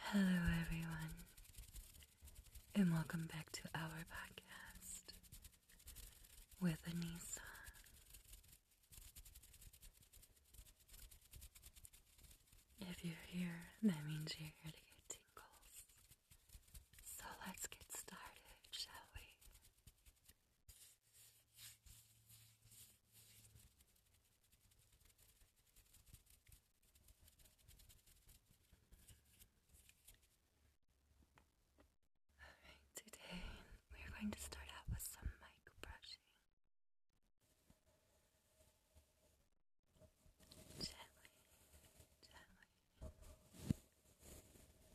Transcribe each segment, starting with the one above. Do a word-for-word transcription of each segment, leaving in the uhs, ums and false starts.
Hello, everyone, and welcome back to our podcast with Anissa. If you're here, that means you're here to get tingles. So let's get started, shall we? Alright, today we're going to start out with some mic brushing. Gently, gently.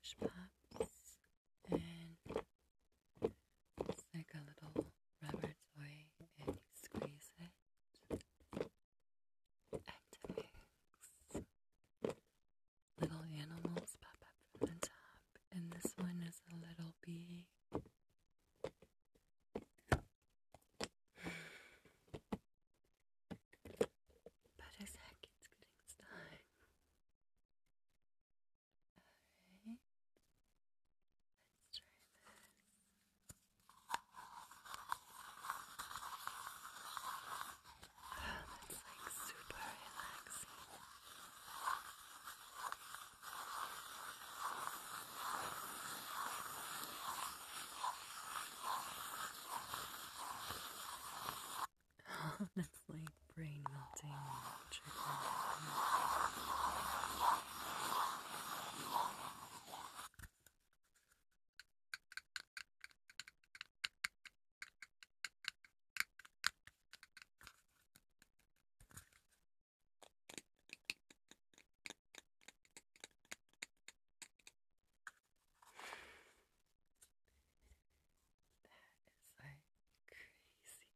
Squish Pops, and it's like a little rubber toy, and you squeeze it, and it makes little animals pop up from the top, and this one is a little bee. But his head keeps getting stuck. Alright, let's try this. Oh, that's like super relaxing. Oh, that's like brain melting trigger. It's like crazy.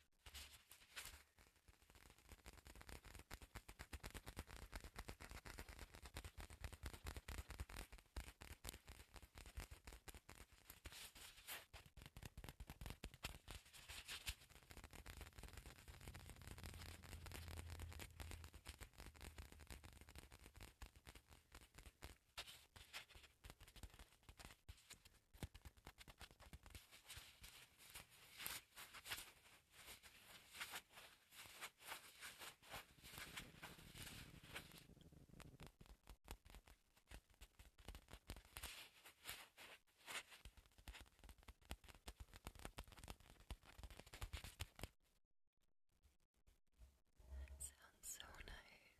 Sounds so nice.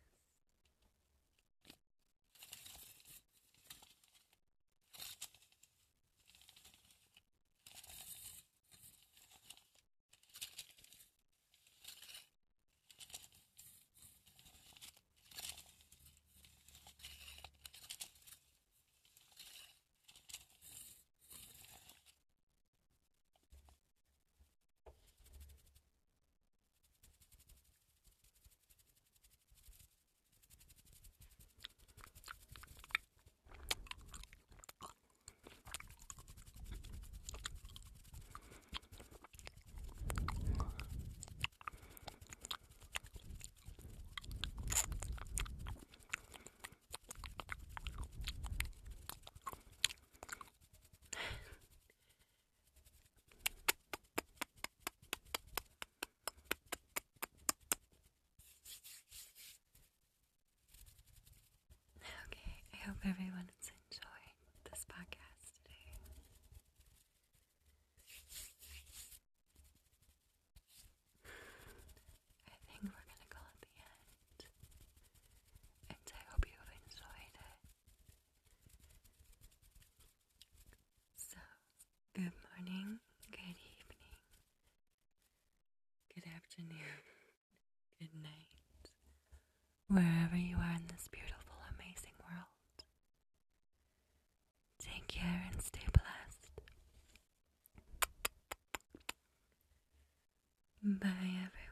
Okay, I hope everyone is enjoying this podcast today. I think we're gonna call it the end, and I hope you've enjoyed it. So, good morning, good evening, good afternoon, good night, wherever you are in this beautiful, amazing world. Take care and stay blessed. Bye, everyone.